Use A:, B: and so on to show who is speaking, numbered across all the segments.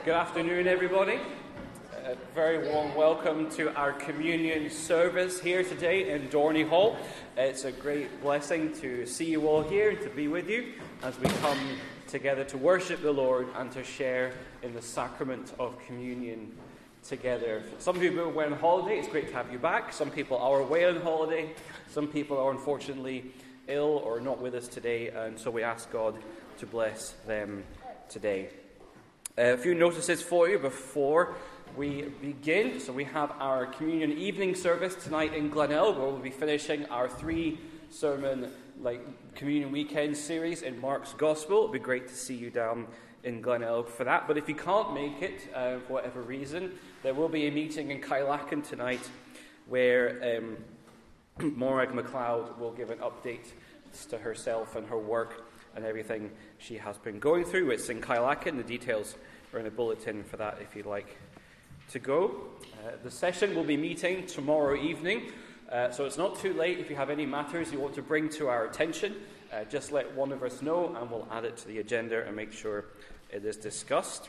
A: Good afternoon, everybody. A very warm welcome to our communion service here today in Dorney Hall. It's a great blessing to see you all here and to be with you as we come together to worship the Lord and to share in the sacrament of communion together. Some people are away on holiday. It's great to have you back. Some people are away on holiday. Some people are unfortunately ill or not with us today, and so we ask God to bless them today. A few notices for you before we begin. So we have our communion evening service tonight in Glenelg, where we'll be finishing our 3-sermon communion weekend series in Mark's Gospel. It'll be great to see you down in Glenelg for that. But if you can't make it for whatever reason, there will be a meeting in Kylacken tonight where Morag MacLeod will give an update to herself and her work and everything she has been going through. It's in Kylacken. The details are in a bulletin for that if you'd like to go. The session will be meeting tomorrow evening, so it's not too late. If you have any matters you want to bring to our attention, just let one of us know and we'll add it to the agenda and make sure it is discussed.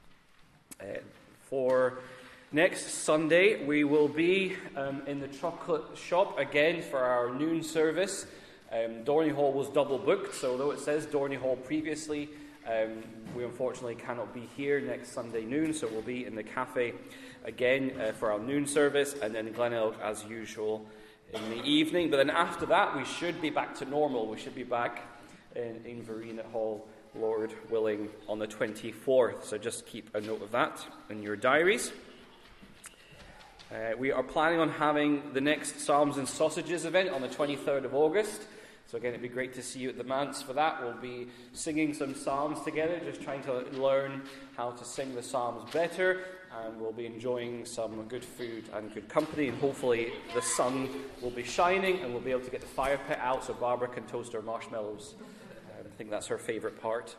A: For next Sunday, we will be in the chocolate shop again for our noon service. Dorney Hall was double booked, so although it says Dorney Hall previously, we unfortunately cannot be here next Sunday noon, so we'll be in the cafe again for our noon service, and then Glenelg as usual in the evening. But then after that, we should be back to normal. We should be back in Inverina Hall, Lord willing, on the 24th. So just keep a note of that in your diaries. We are planning on having the next Psalms and Sausages event on the 23rd of August. So again, it'd be great to see you at the manse for that. We'll be singing some psalms together, just trying to learn how to sing the psalms better, and we'll be enjoying some good food and good company, and hopefully the sun will be shining and we'll be able to get the fire pit out so Barbara can toast her marshmallows. I think that's her favourite part.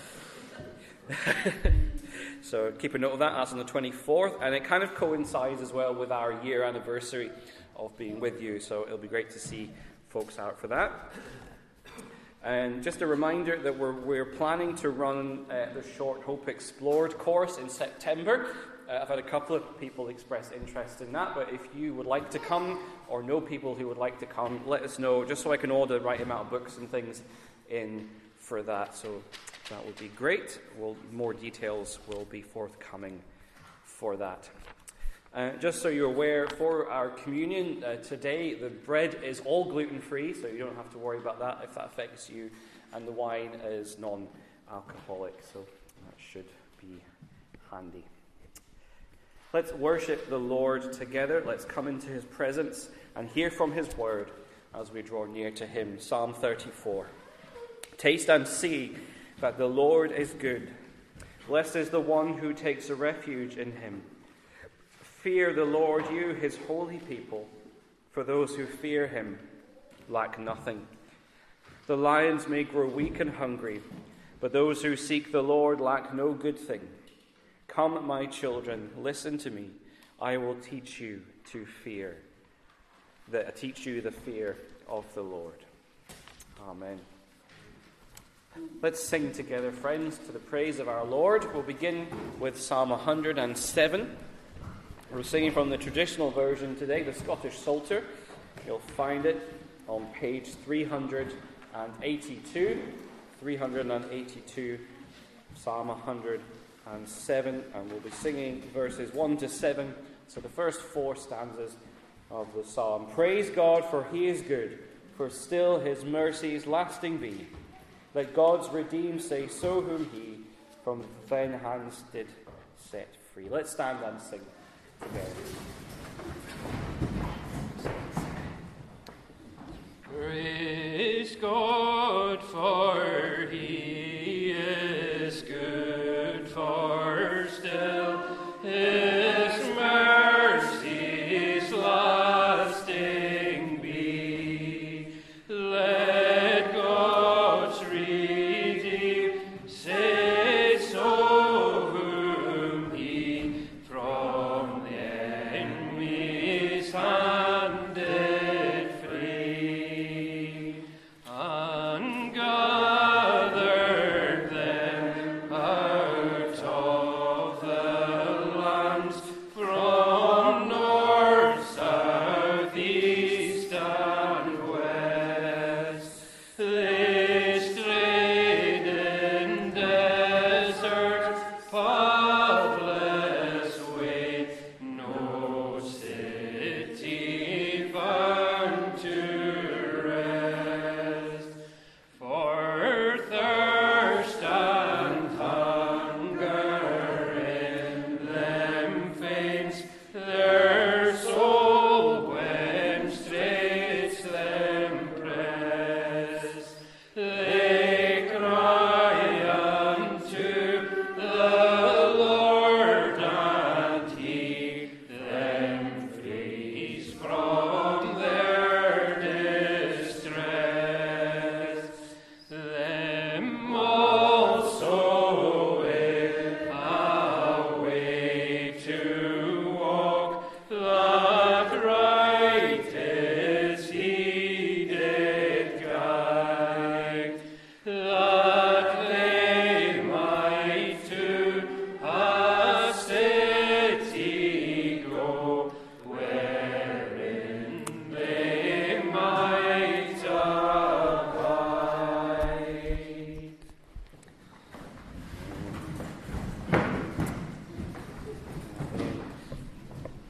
A: So keep a note of that. That's on the 24th, and it kind of coincides as well with our year anniversary of being with you, so it'll be great to see folks out for that. And just a reminder that we're planning to run the Short Hope Explored course in September. I've had a couple of people express interest in that, but if you would like to come or know people who would like to come, let us know, just so I can order the right amount of books and things in for that. So that would be great. More details will be forthcoming for that. Just so you're aware, for our communion today, the bread is all gluten-free, so you don't have to worry about that if that affects you, and the wine is non-alcoholic, so that should be handy. Let's worship the Lord together. Let's come into his presence and hear from his word as we draw near to him. Psalm 34. Taste and see that the Lord is good. Blessed is the one who takes a refuge in him. Fear the Lord, you, his holy people, for those who fear him lack nothing. The lions may grow weak and hungry, but those who seek the Lord lack no good thing. Come, my children, listen to me. I will teach you the fear of the Lord. Amen. Let's sing together, friends, to the praise of our Lord. We'll begin with Psalm 107. We're singing from the traditional version today, the Scottish Psalter. You'll find it on page 382. 382, Psalm 107, and we'll be singing verses 1 to 7, so the first 4 stanzas of the psalm. Praise God, for he is good, for still his mercies lasting be. Let God's redeemed say so whom he from thine hands did set free. Let's stand and sing together.
B: Praise God, for he is good, for still his mercies lasting be. Let God's redeemed say so whom he from the enemy's hand did free. And gathered them out of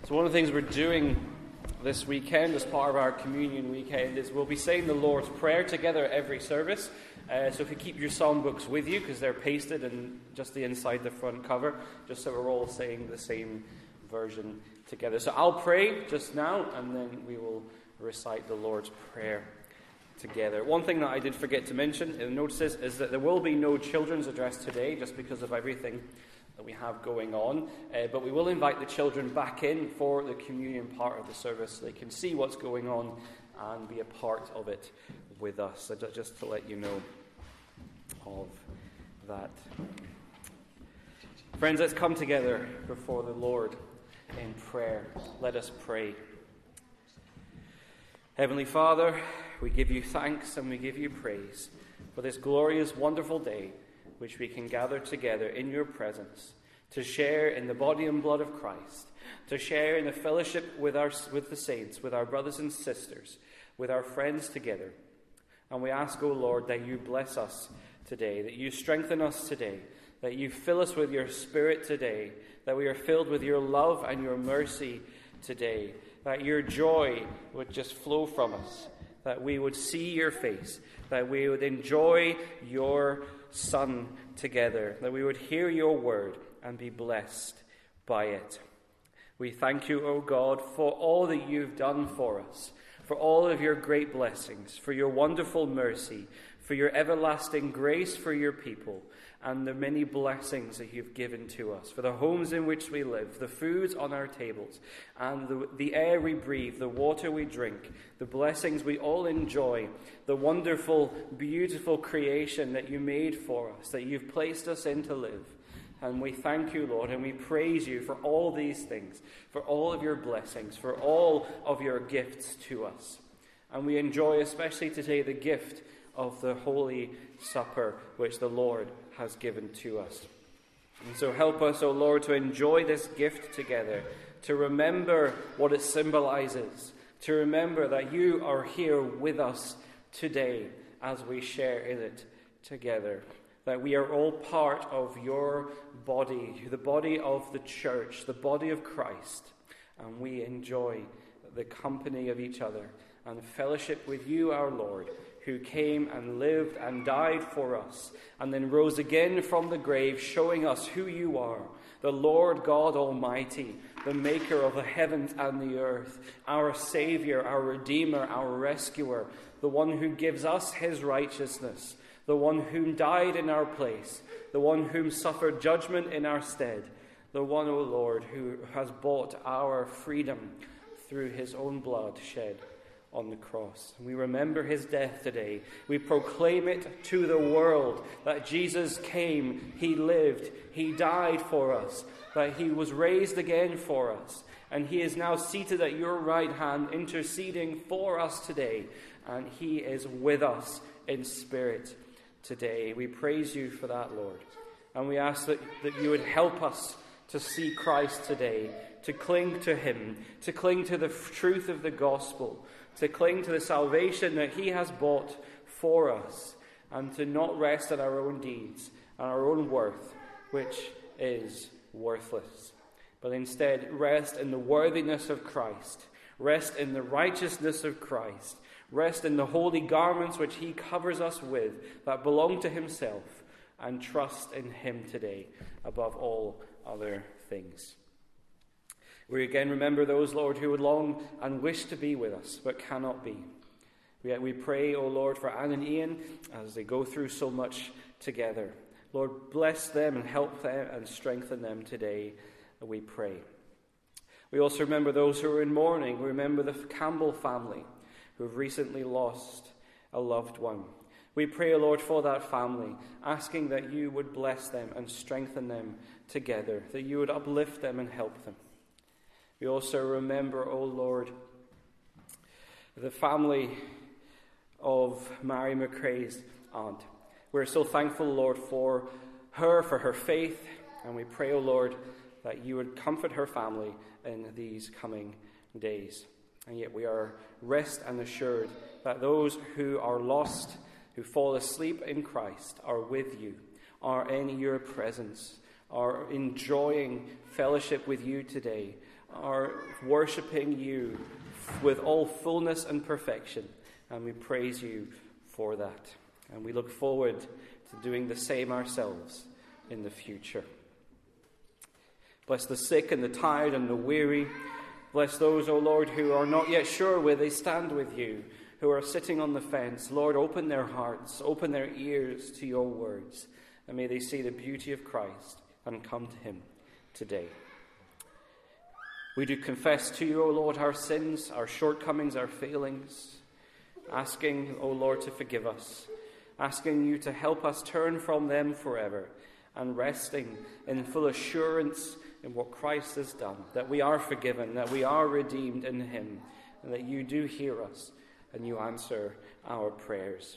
A: So one of the things we're doing this weekend as part of our communion weekend is we'll be saying the Lord's Prayer together at every service. So if you keep your psalm books with you, because they're pasted in just the inside the front cover, just so we're all saying the same version together. So I'll pray just now, and then we will recite the Lord's Prayer together. One thing that I did forget to mention in the notices is that there will be no children's address today, just because of everything that we have going on, but we will invite the children back in for the communion part of the service so they can see what's going on and be a part of it with us. So just to let you know of that. Friends, let's come together before the Lord in prayer. Let us pray. Heavenly Father, we give you thanks and we give you praise for this glorious, wonderful day which we can gather together in your presence to share in the body and blood of Christ, to share in the fellowship with the saints, with our brothers and sisters, with our friends together. And we ask, O Lord, that you bless us today, that you strengthen us today, that you fill us with your Spirit today, that we are filled with your love and your mercy today, that your joy would just flow from us, that we would see your face, that we would enjoy your Son together, that we would hear your word and be blessed by it. We thank you, O God, for all that you've done for us, for all of your great blessings, for your wonderful mercy, for your everlasting grace for your people, and the many blessings that you've given to us, for the homes in which we live, the foods on our tables, and the air we breathe, the water we drink, the blessings we all enjoy, the wonderful, beautiful creation that you made for us, that you've placed us in to live. And we thank you, Lord, and we praise you for all these things, for all of your blessings, for all of your gifts to us. And we enjoy especially today the gift of the Holy Supper, which the Lord has given to us. And so help us, O Lord, to enjoy this gift together, to remember what it symbolizes, to remember that you are here with us today as we share in it together, that we are all part of your body, the body of the church, the body of Christ, and we enjoy the company of each other and fellowship with you, our Lord, who came and lived and died for us, and then rose again from the grave, showing us who you are, the Lord God Almighty, the maker of the heavens and the earth, our Savior, our Redeemer, our Rescuer, the one who gives us his righteousness, the one whom died in our place, the one whom suffered judgment in our stead, the one, O Lord, who has bought our freedom through his own blood shed on the cross. We remember his death today. We proclaim it to the world that Jesus came, he lived, he died for us, that he was raised again for us, and he is now seated at your right hand interceding for us today, and he is with us in spirit today. We praise you for that, Lord, and we ask that you would help us to see Christ today, to cling to him, to cling to the truth of the gospel, to cling to the salvation that he has bought for us, and to not rest on our own deeds and our own worth, which is worthless, but instead rest in the worthiness of Christ, rest in the righteousness of Christ, rest in the holy garments which he covers us with that belong to himself, and trust in him today above all other things. We again remember those, Lord, who would long and wish to be with us, but cannot be. We pray, O Lord, for Anne and Ian as they go through so much together. Lord, bless them and help them and strengthen them today, we pray. We also remember those who are in mourning. We remember the Campbell family who have recently lost a loved one. We pray, O Lord, for that family, asking that you would bless them and strengthen them together, that you would uplift them and help them. We also remember, O Lord, the family of Mary McRae's aunt. We're so thankful, Lord, for her faith, and we pray, O Lord, that you would comfort her family in these coming days. And yet we are rest and assured that those who are lost, who fall asleep in Christ, are with you, are in your presence, are enjoying fellowship with you today, are worshipping you with all fullness and perfection. And we praise you for that. And we look forward to doing the same ourselves in the future. Bless the sick and the tired and the weary. Bless those, O Lord, who are not yet sure where they stand with you, who are sitting on the fence. Lord, open their hearts, open their ears to your words, and may they see the beauty of Christ and come to him today. We do confess to you, O Lord, our sins, our shortcomings, our failings, asking, O Lord, to forgive us, asking you to help us turn from them forever, and resting in full assurance in what Christ has done, that we are forgiven, that we are redeemed in him, and that you do hear us and you answer our prayers.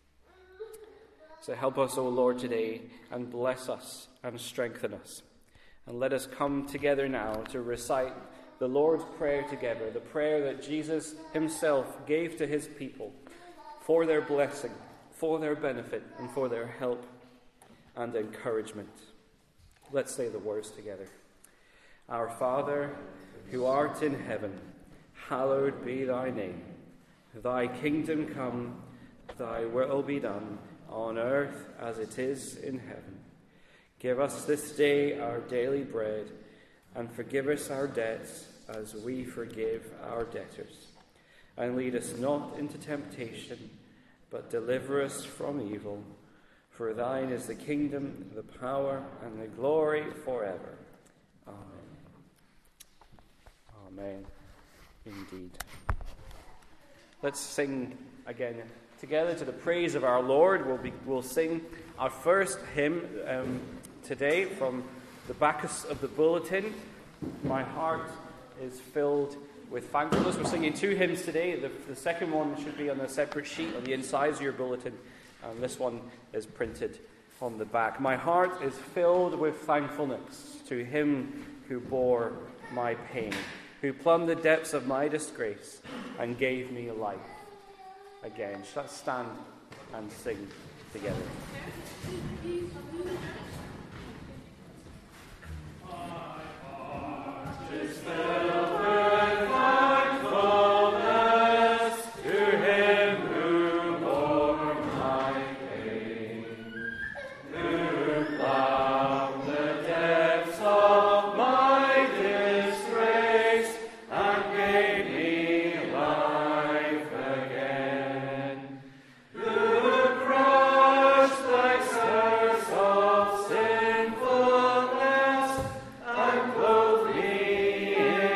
A: So help us, O Lord, today, and bless us and strengthen us. And let us come together now to recite the Lord's Prayer together, the prayer that Jesus himself gave to his people for their blessing, for their benefit, and for their help and encouragement. Let's say the words together. Our Father, who art in heaven, hallowed be thy name. Thy kingdom come, thy will be done, on earth as it is in heaven. Give us this day our daily bread, and forgive us our debts as we forgive our debtors. And lead us not into temptation, but deliver us from evil. For thine is the kingdom, the power, and the glory forever. Amen. Amen. Indeed. Let's sing again together to the praise of our Lord. We'll sing our first hymn today from the back of the bulletin. My heart is filled with thankfulness. We're singing two hymns today. The second one should be on a separate sheet on the inside of your bulletin. And this one is printed on the back. My heart is filled with thankfulness to him who bore my pain, who plumbed the depths of my disgrace and gave me life again. Let's stand and sing together.
B: Sinfulness and clothe me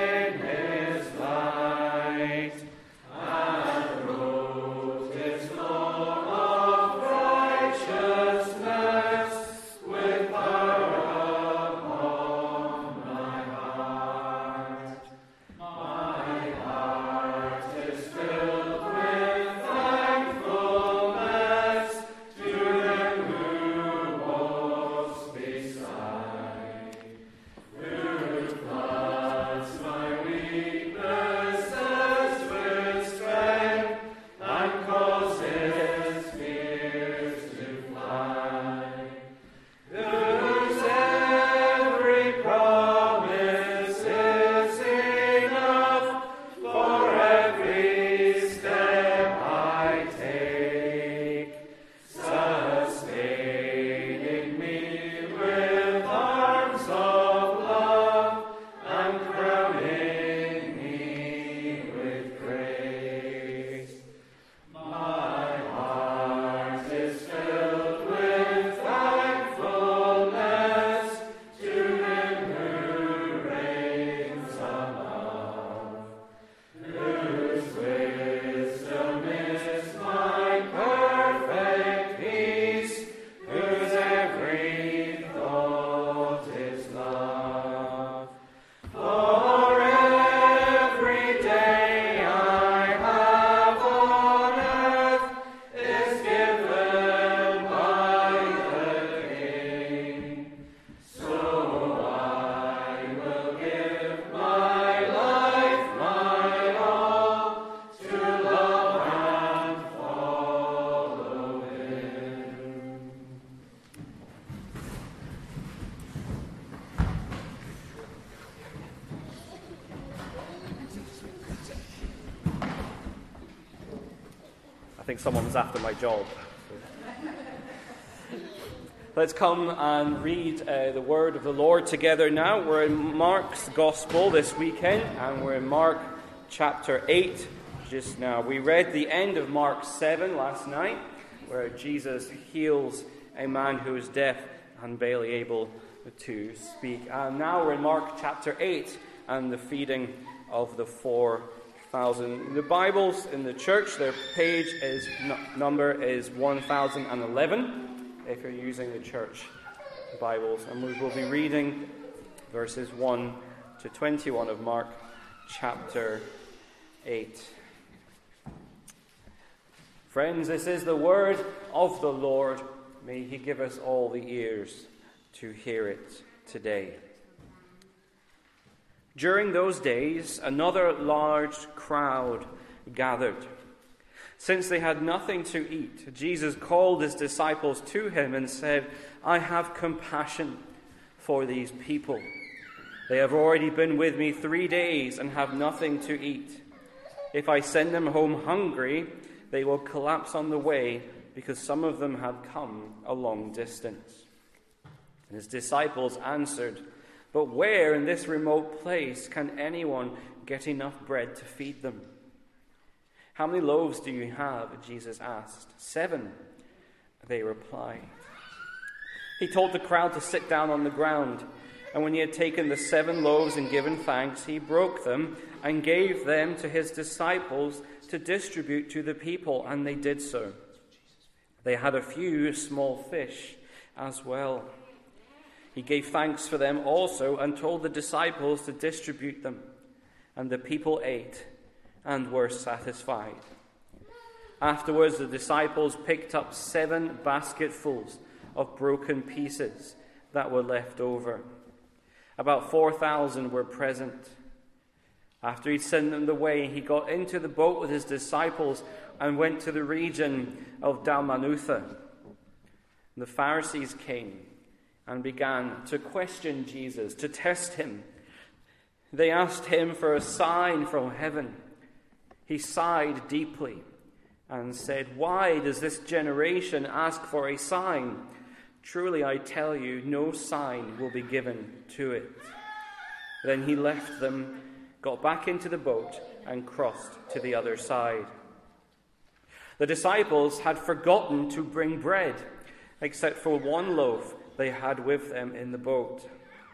A: think someone was after my job. Let's come and read the word of the Lord together now. We're in Mark's Gospel this weekend, and we're in Mark chapter 8 just now. We read the end of Mark 7 last night, where Jesus heals a man who is deaf and barely able to speak. And now we're in Mark chapter 8 and the feeding of the 4,000. The Bibles in the church, their page number is 1011. If you're using the church Bibles. And we will be reading verses 1 to 21 of Mark chapter 8. Friends, this is the word of the Lord. May he give us all the ears to hear it today. During those days, another large crowd gathered. Since they had nothing to eat, Jesus called his disciples to him and said, "I have compassion for these people. They have already been with me 3 days and have nothing to eat. If I send them home hungry, they will collapse on the way because some of them have come a long distance." And his disciples answered, "But where in this remote place can anyone get enough bread to feed them?" "How many loaves do you have?" Jesus asked. 7, they replied. He told the crowd to sit down on the ground, and when he had taken the 7 loaves and given thanks, he broke them and gave them to his disciples to distribute to the people, and they did so. They had a few small fish as well. He gave thanks for them also and told the disciples to distribute them, and the people ate and were satisfied. Afterwards, the disciples picked up 7 basketfuls of broken pieces that were left over. About 4,000 were present. After he'd sent them away, he got into the boat with his disciples and went to the region of Dalmanutha. The Pharisees came and began to question Jesus, to test him. They asked him for a sign from heaven. He sighed deeply and said, "Why does this generation ask for a sign? Truly I tell you, no sign will be given to it." Then he left them, got back into the boat, and crossed to the other side. The disciples had forgotten to bring bread, except for 1 loaf they had with them in the boat.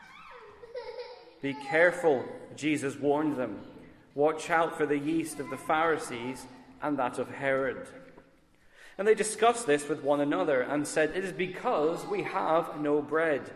A: "Be careful," Jesus warned them. "Watch out for the yeast of the Pharisees and that of Herod." And they discussed this with one another and said, "It is because we have no bread."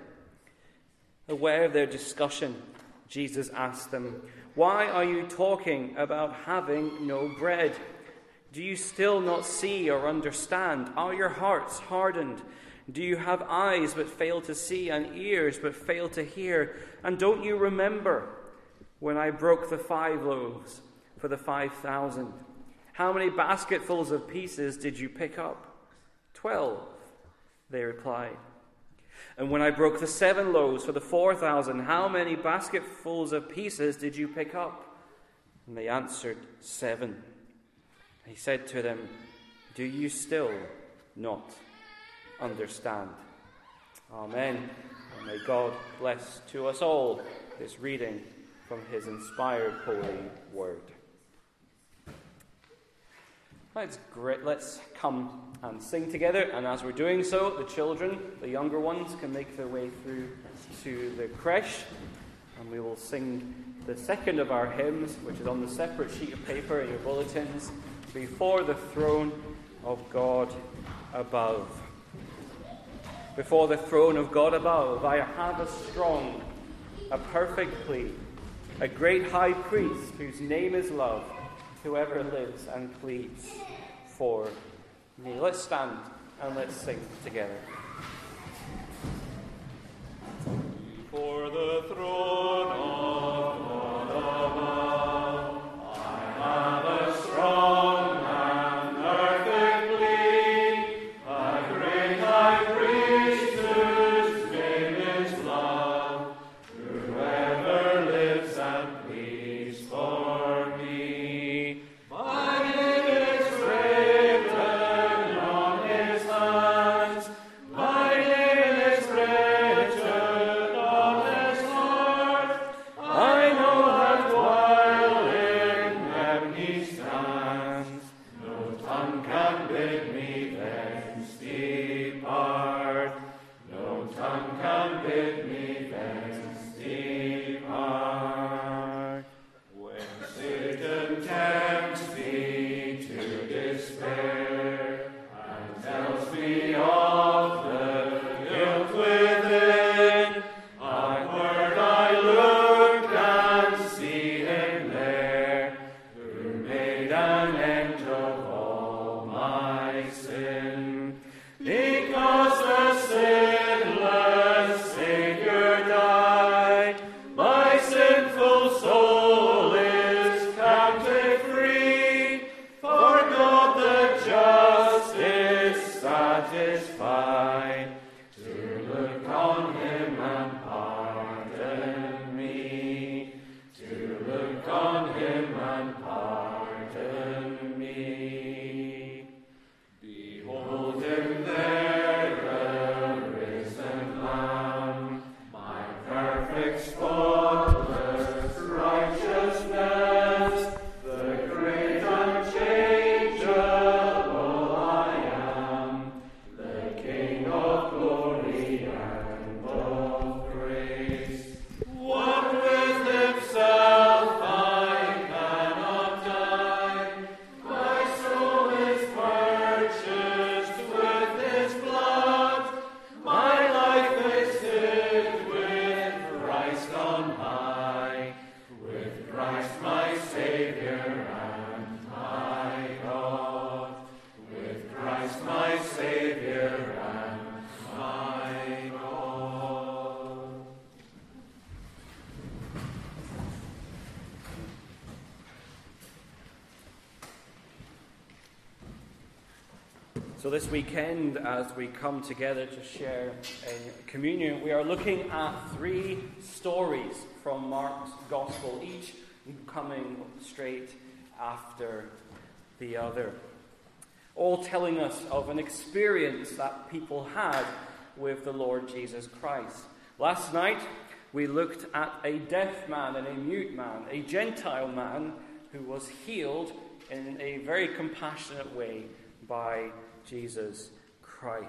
A: Aware of their discussion, Jesus asked them, "Why are you talking about having no bread? Do you still not see or understand? Are your hearts hardened? Do you have eyes but fail to see and ears but fail to hear? And don't you remember when I broke the 5 loaves for the 5,000? How many basketfuls of pieces did you pick up?" 12, they replied. "And when I broke the 7 loaves for the 4,000, how many basketfuls of pieces did you pick up?" And they answered, 7. He said to them, "Do you still not understand?" Amen. And may God bless to us all this reading from his inspired holy word. That's great. Let's come and sing together. And as we're doing so, the children, the younger ones, can make their way through to the creche. And we will sing the second of our hymns, which is on the separate sheet of paper in your bulletins, "Before the Throne of God Above." Before the throne of God above, I have a strong, a perfect plea, a great high priest whose name is love, whoever lives and pleads for me. Let's stand and let's sing together.
B: For the throne of God above, I have a strong and perfect plea, a great high priest whose name is love, whoever lives and pleads for me. My name is written on high, with Christ my Savior and my God, with Christ my Savior and my God.
A: So this weekend, as we come together to share in communion, we are looking at 3 stories from Mark's Gospel, each coming straight after the other, all telling us of an experience that people had with the Lord Jesus Christ. Last night, we looked at a deaf man and a mute man, a Gentile man who was healed in a very compassionate way by Jesus Christ.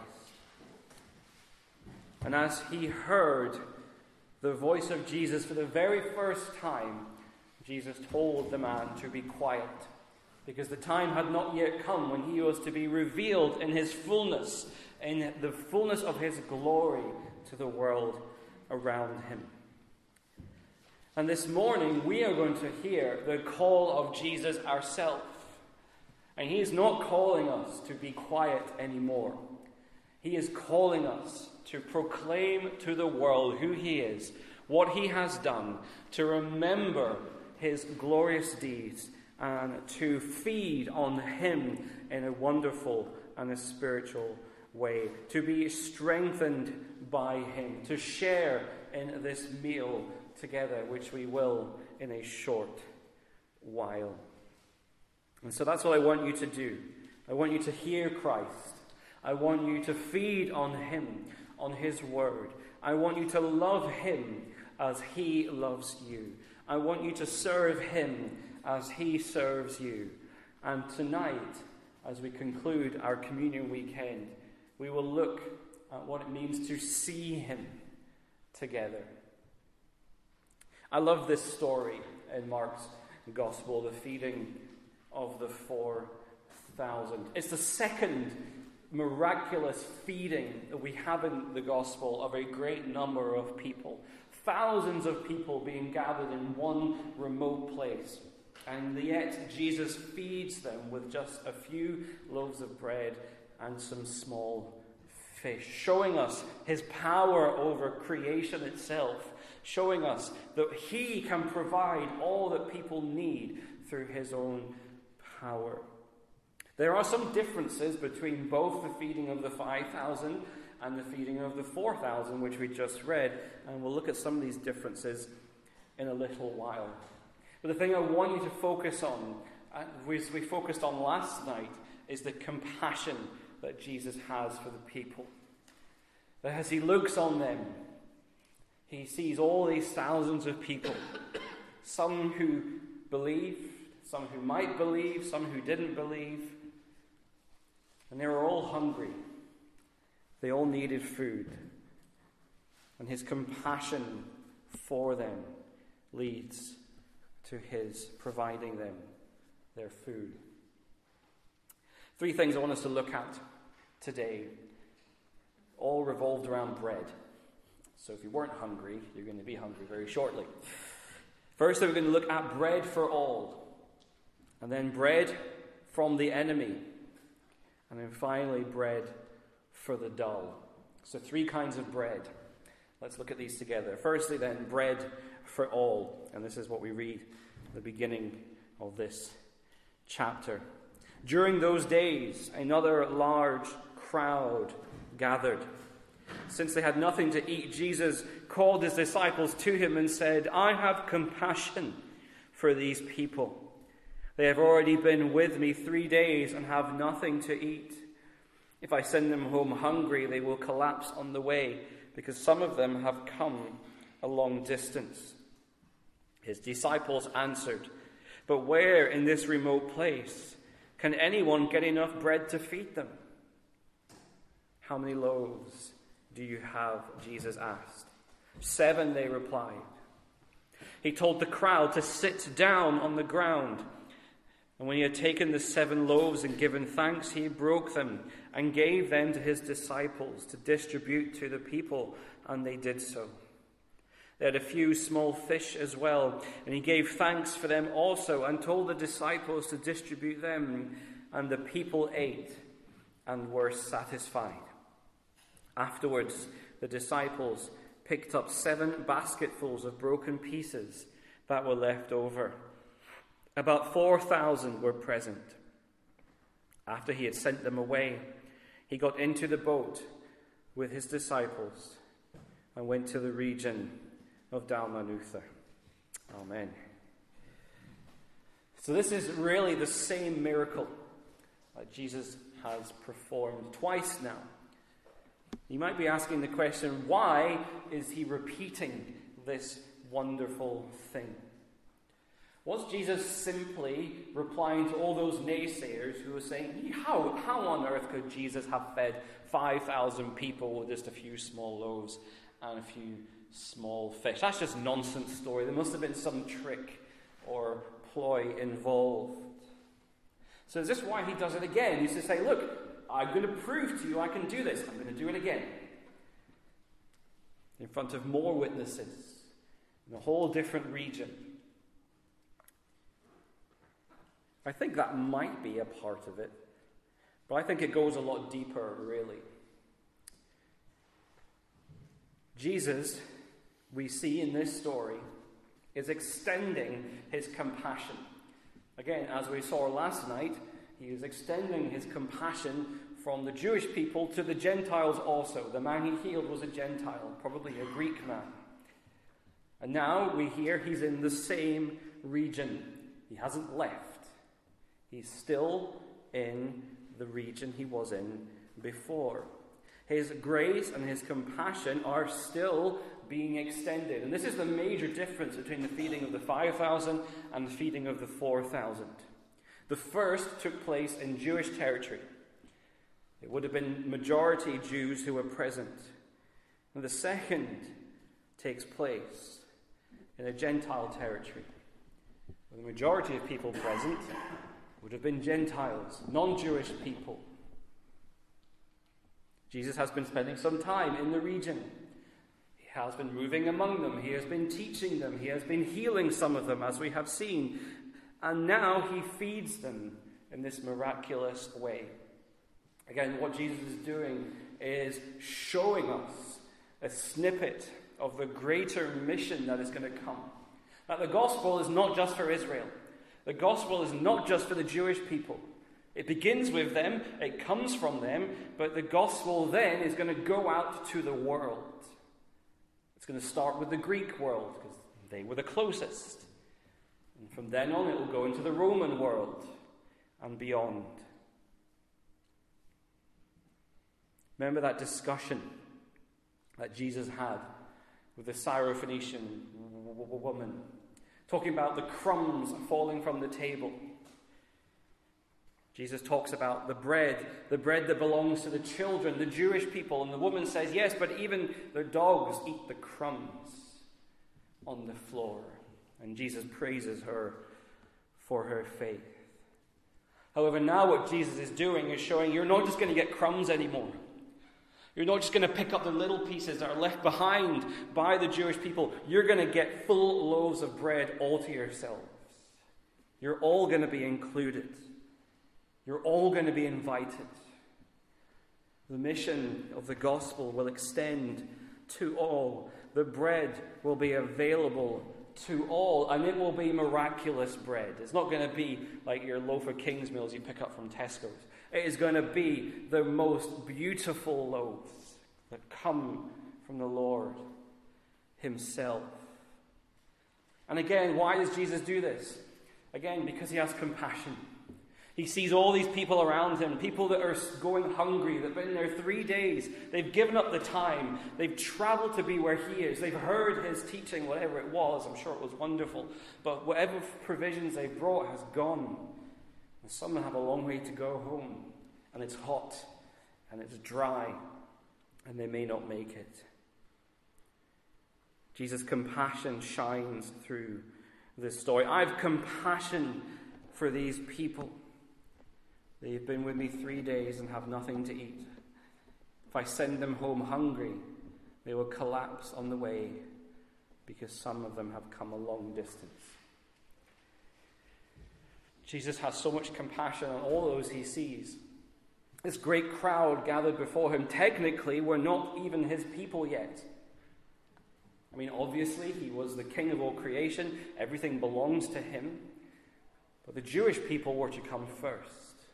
A: And as he heard the voice of Jesus for the very first time, Jesus told the man to be quiet, because the time had not yet come when he was to be revealed in his fullness, in the fullness of his glory to the world around him. And this morning we are going to hear the call of Jesus ourselves. And he is not calling us to be quiet anymore. He is calling us to proclaim to the world who he is, what he has done, to remember his glorious deeds, and to feed on him in a wonderful and a spiritual way, to be strengthened by him, to share in this meal together, which we will in a short while. And so that's what I want you to do. I want you to hear Christ. I want you to feed on him, on his word. I want you to love him as he loves you. I want you to serve him as he serves you. And tonight, as we conclude our communion weekend, we will look at what it means to see him together. I love this story in Mark's Gospel, the feeding of the 4,000. It's the second miraculous feeding that we have in the Gospel of a great number of people. Thousands of people being gathered in one remote place. And yet Jesus feeds them with just a few loaves of bread and some small fish, showing us his power over creation itself, showing us that he can provide all that people need through his own power. There are some differences between both the feeding of the 5,000 and the feeding of the 4,000, which we just read, and we'll look at some of these differences in a little while. But the thing I want you to focus on, as we focused on last night, is the compassion that Jesus has for the people. That as he looks on them, he sees all these thousands of people, some who believe, some who might believe, some who didn't believe. And they were all hungry. They all needed food. And his compassion for them leads to his providing them their food. 3 things I want us to look at today, all revolved around bread. So if you weren't hungry, you're going to be hungry very shortly. First, we're going to look at bread for all. And then bread from the enemy. And then finally, bread for the dull. So 3 kinds of bread. Let's look at these together. Firstly, then, bread for all. And this is what we read at the beginning of this chapter. During those days, another large crowd gathered. Since they had nothing to eat, Jesus called his disciples to him and said, "I have compassion for these people. They have already been with me 3 days and have nothing to eat. If I send them home hungry, they will collapse on the way, because some of them have come a long distance." His disciples answered, "But where in this remote place can anyone get enough bread to feed them?" "How many loaves do you have?" Jesus asked. 7, they replied. He told the crowd to sit down on the ground. And when he had taken the 7 loaves and given thanks, he broke them and gave them to his disciples to distribute to the people, and they did so. They had a few small fish as well, and he gave thanks for them also and told the disciples to distribute them, and the people ate and were satisfied. Afterwards, the disciples picked up 7 basketfuls of broken pieces that were left over. About 4,000 were present. After he had sent them away, he got into the boat with his disciples and went to the region of Dalmanutha. Amen. So this is really the same miracle that Jesus has performed twice now. You might be asking the question, why is he repeating this wonderful thing? Was Jesus simply replying to all those naysayers who were saying, how on earth could Jesus have fed 5,000 people with just a few small loaves and a few small fish? That's just nonsense story. There must have been some trick or ploy involved. So is this why he does it again? He's to say, look, I'm going to prove to you I can do this. I'm going to do it again. In front of more witnesses in a whole different region. I think that might be a part of it. But I think it goes a lot deeper, really. Jesus, we see in this story, is extending his compassion. Again, as we saw last night, he is extending his compassion from the Jewish people to the Gentiles also. The man he healed was a Gentile, probably a Greek man. And now we hear he's in the same region. He hasn't left. He's still in the region he was in before. His grace and his compassion are still being extended. And this is the major difference between the feeding of the 5,000 and the feeding of the 4,000. The first took place in Jewish territory. It would have been majority Jews who were present. And the second takes place in a Gentile territory, where the majority of people present would have been Gentiles, non-Jewish people. Jesus has been spending some time in the region. He has been moving among them. He has been teaching them. He has been healing some of them, as we have seen. And now he feeds them in this miraculous way. Again, what Jesus is doing is showing us a snippet of the greater mission that is going to come. That the gospel is not just for Israel. The gospel is not just for the Jewish people. It begins with them, it comes from them, but the gospel then is going to go out to the world. It's going to start with the Greek world, because they were the closest. And from then on, it will go into the Roman world and beyond. Remember that discussion that Jesus had with the Syrophoenician woman, talking about the crumbs falling from the table. Jesus talks about the bread that belongs to the children, the Jewish people. And the woman says, yes, but even the dogs eat the crumbs on the floor. And Jesus praises her for her faith. However, now what Jesus is doing is showing you're not just going to get crumbs anymore. You're not just going to pick up the little pieces that are left behind by the Jewish people. You're going to get full loaves of bread all to yourselves. You're all going to be included. You're all going to be invited. The mission of the gospel will extend to all. The bread will be available to all, and it will be miraculous bread. It's not going to be like your loaf of King's Mills you pick up from Tesco's. It is going to be the most beautiful loaves that come from the Lord himself. And again, why does Jesus do this? Again, because he has compassion. He sees all these people around him, people that are going hungry, that have been there 3 days. They've given up the time. They've traveled to be where he is. They've heard his teaching, whatever it was. I'm sure it was wonderful. But whatever provisions they brought has gone. And some have a long way to go home. And it's hot. And it's dry. And they may not make it. Jesus' compassion shines through this story. I have compassion for these people. They've been with me 3 days and have nothing to eat. If I send them home hungry, they will collapse on the way because some of them have come a long distance. Jesus has so much compassion on all those he sees. This great crowd gathered before him, technically, were not even his people yet. I mean, obviously, he was the king of all creation. Everything belongs to him. But the Jewish people were to come first.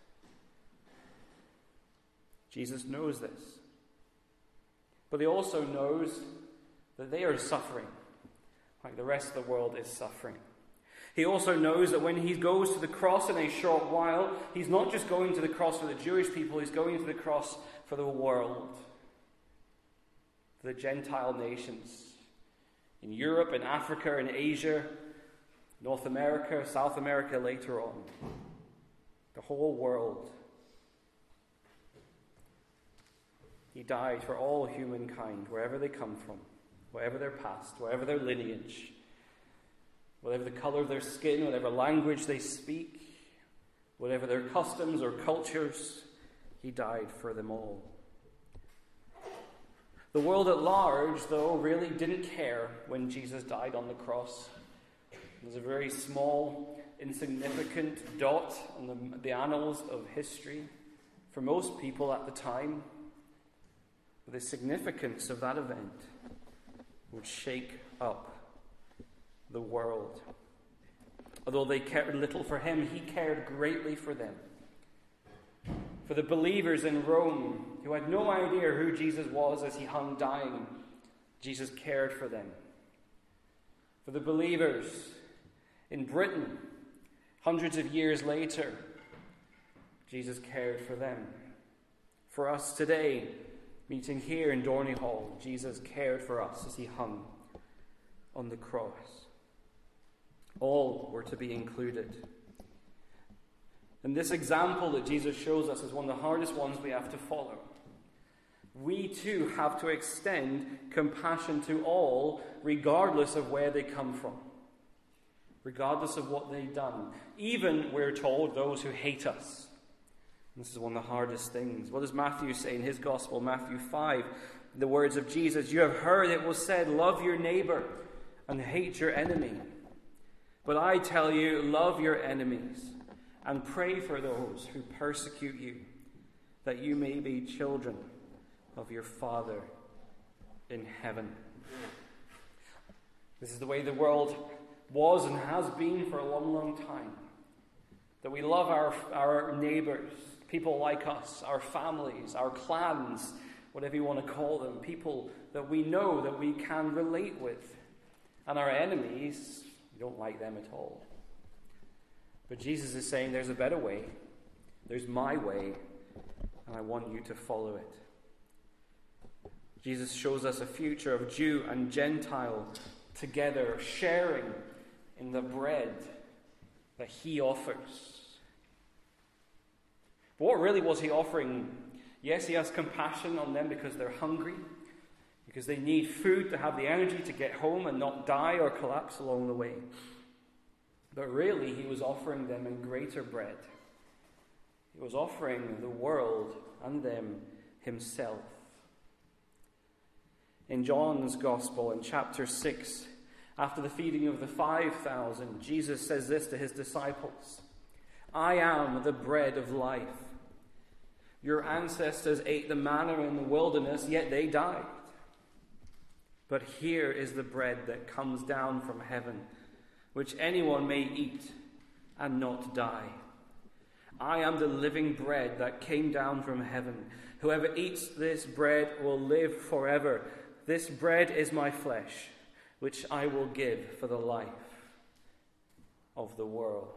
A: Jesus knows this. But he also knows that they are suffering, like the rest of the world is suffering. He also knows that when he goes to the cross in a short while, he's not just going to the cross for the Jewish people, he's going to the cross for the world, for the Gentile nations. In Europe, in Africa, in Asia, North America, South America later on. The whole world. He died for all humankind, wherever they come from, wherever their past, wherever their lineage, whatever the color of their skin, whatever language they speak, whatever their customs or cultures, he died for them all. The world at large, though, really didn't care when Jesus died on the cross. It was a very small, insignificant dot on the annals of history for most people at the time. But the significance of that event would shake up the world. Although they cared little for him, he cared greatly for them. For the believers in Rome, who had no idea who Jesus was as he hung dying, Jesus cared for them. For the believers in Britain, hundreds of years later, Jesus cared for them. For us today, meeting here in Dorney Hall, Jesus cared for us as he hung on the cross. All were to be included. And this example that Jesus shows us is one of the hardest ones we have to follow. We too have to extend compassion to all, regardless of where they come from, regardless of what they've done. Even, we're told, those who hate us. This is one of the hardest things. What does Matthew say in his gospel? Matthew 5, the words of Jesus, "You have heard it was said, love your neighbor and hate your enemy. But I tell you, love your enemies and pray for those who persecute you, that you may be children of your Father in heaven." This is the way the world was and has been for a long, long time. That we love our neighbors, people like us, our families, our clans, whatever you want to call them, people that we know that we can relate with. And our enemies, we don't like them at all. But Jesus is saying there's a better way. There's my way, and I want you to follow it. Jesus shows us a future of Jew and Gentile together, sharing in the bread that he offers. But what really was he offering? Yes, he has compassion on them because they're hungry, because they need food to have the energy to get home and not die or collapse along the way. But really, he was offering them a greater bread. He was offering the world and them himself. In John's Gospel, in chapter 6, after the feeding of the 5,000, Jesus says this to his disciples, "I am the bread of life. Your ancestors ate the manna in the wilderness, yet they died. But here is the bread that comes down from heaven, which anyone may eat and not die. I am the living bread that came down from heaven. Whoever eats this bread will live forever. This bread is my flesh, which I will give for the life of the world."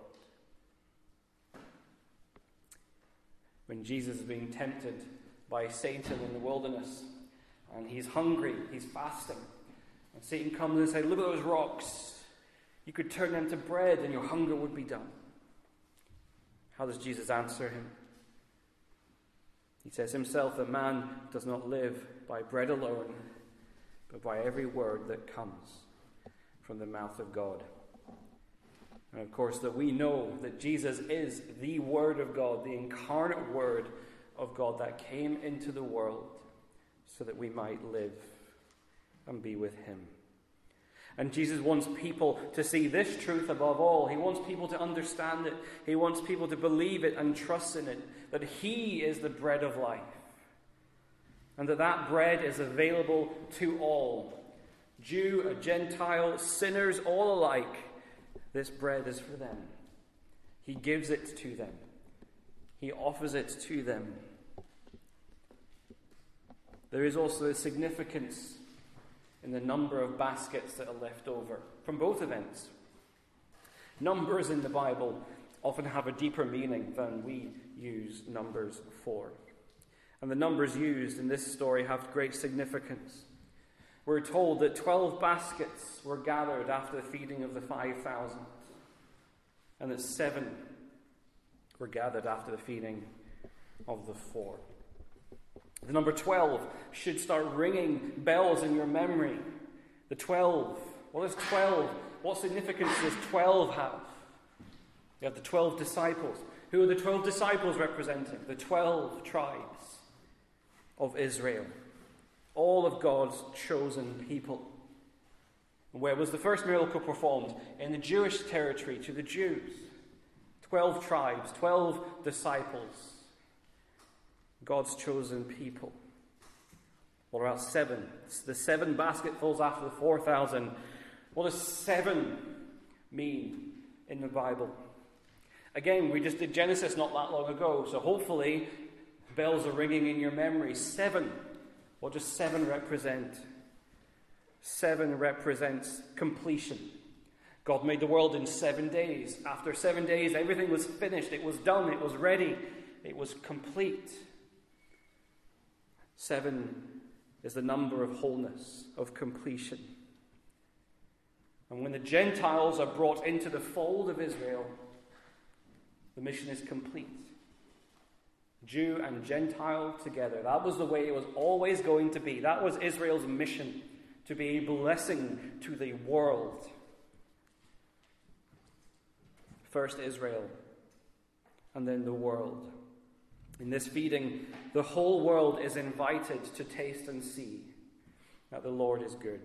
A: When Jesus is being tempted by Satan in the wilderness, and he's hungry, he's fasting, and Satan comes and says, "Look at those rocks. You could turn them to bread and your hunger would be done." How does Jesus answer him? He says himself that man does not live by bread alone, but by every word that comes from the mouth of God. And of course, that we know that Jesus is the Word of God, the incarnate Word of God that came into the world so that we might live and be with him. And Jesus wants people to see this truth above all. He wants people to understand it. He wants people to believe it and trust in it, that he is the bread of life. And that bread is available to all. Jew, Gentile, sinners, all alike. This bread is for them. He gives it to them. He offers it to them. There is also a significance in the number of baskets that are left over from both events. Numbers in the Bible often have a deeper meaning than we use numbers for. And the numbers used in this story have great significance. We're told that 12 baskets were gathered after the feeding of the 5,000, and that 7 were gathered after the feeding of the 4. The number 12 should start ringing bells in your memory. The 12. What is 12? What significance does 12 have? You have the 12 disciples. Who are the 12 disciples representing? The 12 tribes of Israel. All of God's chosen people. And where was the first miracle performed? In the Jewish territory, to the Jews. 12 tribes, 12 disciples. God's chosen people. What about 7? The 7 basketfuls after the 4,000. What does 7 mean in the Bible? Again, we just did Genesis not that long ago, so hopefully bells are ringing in your memory. 7. What does 7 represent? 7 represents completion. God made the world in 7 days. After 7 days, everything was finished. It was done. It was ready. It was complete. 7 is the number of wholeness, of completion. And when the Gentiles are brought into the fold of Israel, the mission is complete. Jew and Gentile together. That was the way it was always going to be. That was Israel's mission, to be a blessing to the world. First Israel, and then the world. In this feeding, the whole world is invited to taste and see that the Lord is good.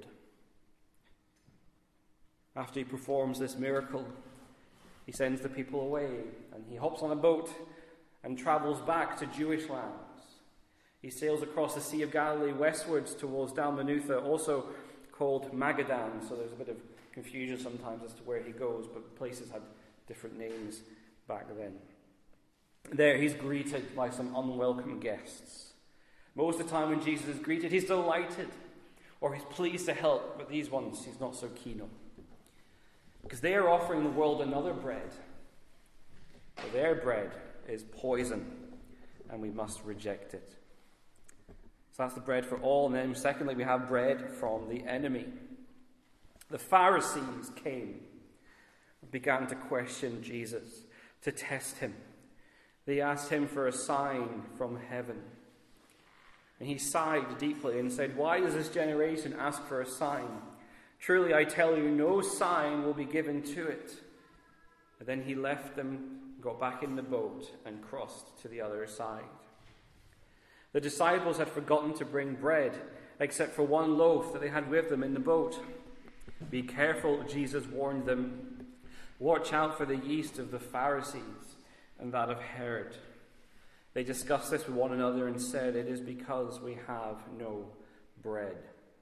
A: After he performs this miracle, he sends the people away, and he hops on a boat and travels back to Jewish lands. He sails across the Sea of Galilee westwards towards Dalmanutha, also called Magadan, so there's a bit of confusion sometimes as to where he goes, but places had different names back then. There he's greeted by some unwelcome guests. Most of the time when Jesus is greeted, he's delighted or he's pleased to help, but these ones he's not so keen on. Because they are offering the world another bread. But their bread is poison, and we must reject it. So that's the bread for all. And then secondly, we have bread from the enemy. The Pharisees came and began to question Jesus, to test him. They asked him for a sign from heaven. And he sighed deeply and said, "Why does this generation ask for a sign? Truly I tell you, no sign will be given to it." And then he left them, got back in the boat, and crossed to the other side. The disciples had forgotten to bring bread, except for one loaf that they had with them in the boat. "Be careful," Jesus warned them. "Watch out for the yeast of the Pharisees and that of Herod." They discussed this with one another and said, "It is because we have no bread."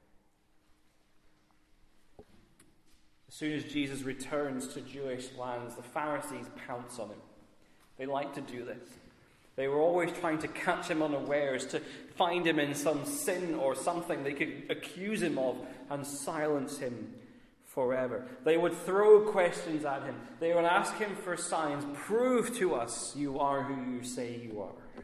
A: As soon as Jesus returns to Jewish lands, the Pharisees pounce on him. They like to do this. They were always trying to catch him unawares, to find him in some sin or something they could accuse him of and silence him forever. They would throw questions at him. They would ask him for signs. "Prove to us you are who you say you are."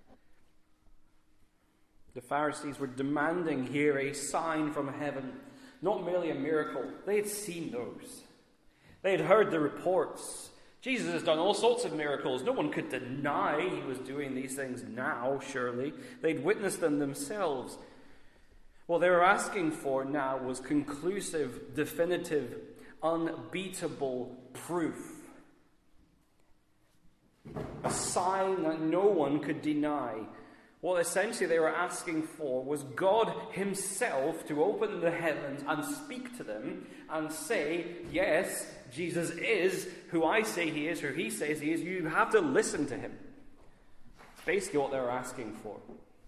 A: The Pharisees were demanding here a sign from heaven, not merely a miracle. They had seen those. They had heard the reports. Jesus has done all sorts of miracles. No one could deny he was doing these things now, surely. They'd witnessed them themselves. What they were asking for now was conclusive, definitive, unbeatable proof. A sign that no one could deny What essentially they were asking for was God himself to open the heavens and speak to them and say, yes, Jesus is who I say he is, who he says he is. You have to listen to him. It's basically what they were asking for.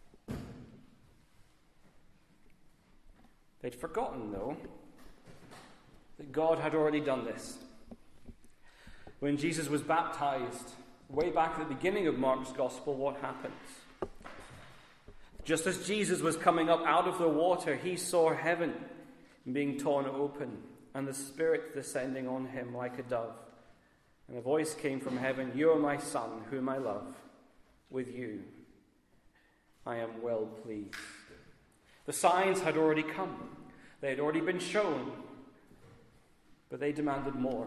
A: They'd forgotten, though, that God had already done this. When Jesus was baptized, way back at the beginning of Mark's Gospel, what happens? Just as Jesus was coming up out of the water, he saw heaven being torn open and the Spirit descending on him like a dove. And a voice came from heaven, "You are my Son, whom I love. With you I am well pleased." The signs had already come. They had already been shown. But they demanded more.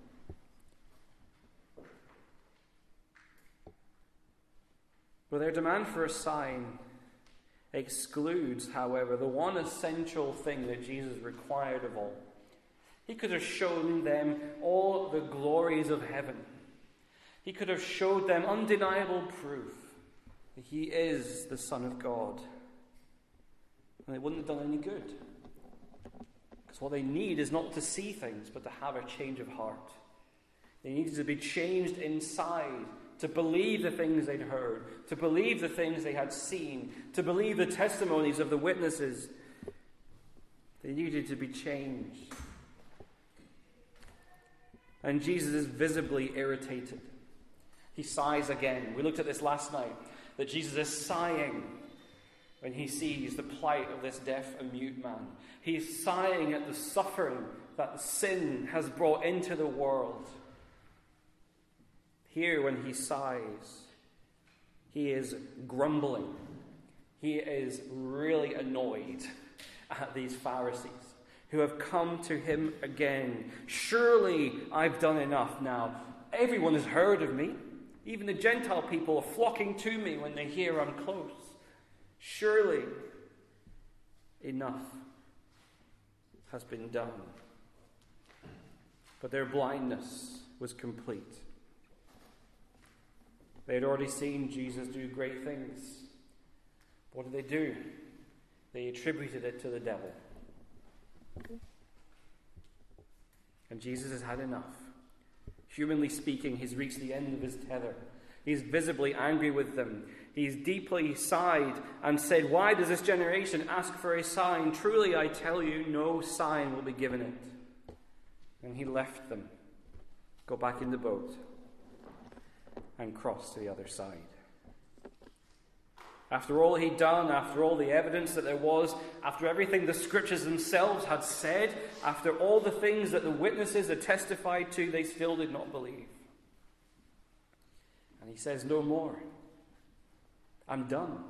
A: But their demand for a sign excludes, however, the one essential thing that Jesus required of all. He could have shown them all the glories of heaven. He could have showed them undeniable proof that he is the Son of God. And it wouldn't have done any good. Because what they need is not to see things, but to have a change of heart. They needed to be changed inside, to believe the things they'd heard, to believe the things they had seen, to believe the testimonies of the witnesses. They needed to be changed. And Jesus is visibly irritated. He sighs again. We looked at this last night, that Jesus is sighing when he sees the plight of this deaf and mute man. He's sighing at the suffering that sin has brought into the world. Here, when he sighs, he is grumbling. He is really annoyed at these Pharisees who have come to him again. Surely I've done enough now. Everyone has heard of me. Even the Gentile people are flocking to me when they hear I'm close. Surely enough has been done. But their blindness was complete. They had already seen Jesus do great things. What did they do? They attributed it to the devil. And Jesus has had enough. Humanly speaking, he's reached the end of his tether. He's visibly angry with them. He's deeply sighed and said, "Why does this generation ask for a sign? Truly I tell you, no sign will be given it." And he left them, got back in the boat, and crossed to the other side. After all he'd done, after all the evidence that there was, after everything the scriptures themselves had said, after all the things that the witnesses had testified to, they still did not believe. And he says, "No more. I'm done."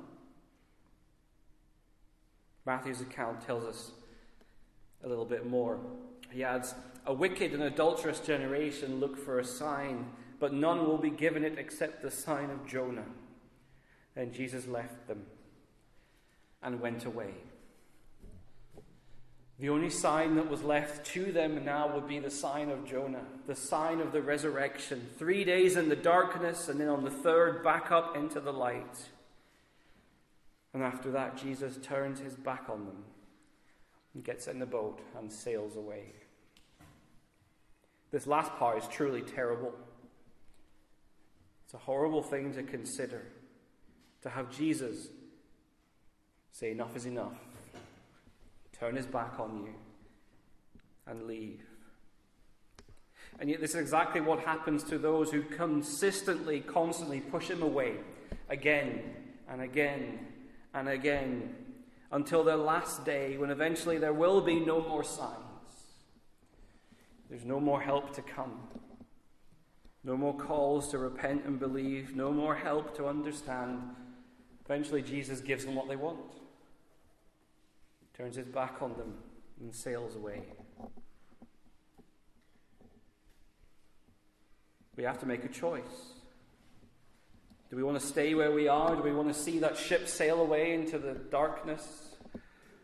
A: Matthew's account tells us a little bit more. He adds, "A wicked and adulterous generation look for a sign, but none will be given it except the sign of Jonah." Then Jesus left them and went away. The only sign that was left to them now would be the sign of Jonah, the sign of the resurrection. 3 days in the darkness, and then on the third, back up into the light. And after that, Jesus turns his back on them and gets in the boat and sails away. This last part is truly terrible. It's a horrible thing to consider. To have Jesus say enough is enough, turn his back on you, and leave. And yet this is exactly what happens to those who constantly push him away, again and again and again, until their last day, when eventually there will be no more signs. There's no more help to come. No more calls to repent and believe. No more help to understand. Eventually, Jesus gives them what they want, turns his back on them, and sails away. We have to make a choice. Do we want to stay where we are? Do we want to see that ship sail away into the darkness?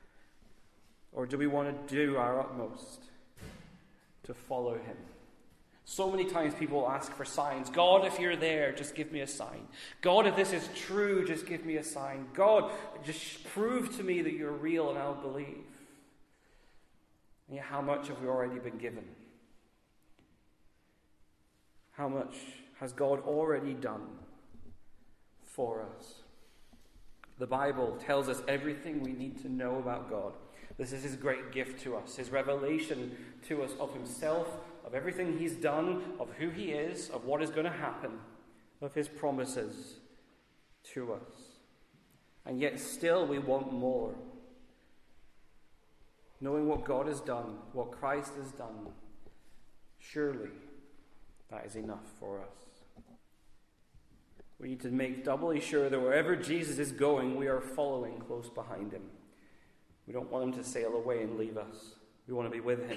A: Or do we want to do our utmost to follow him So many times people ask for signs. God, if you're there, just give me a sign. God, if this is true, just give me a sign. God, just prove to me that you're real and I'll believe. And yet, how much have we already been given? How much has God already done for us? The Bible tells us everything we need to know about God. This is his great gift to us, his revelation to us of himself, of everything he's done, of who he is, of what is going to happen, of his promises to us. And yet still we want more. Knowing what God has done, what Christ has done, surely that is enough for us. We need to make doubly sure that wherever Jesus is going, we are following close behind him. We don't want him to sail away and leave us. We want to be with him.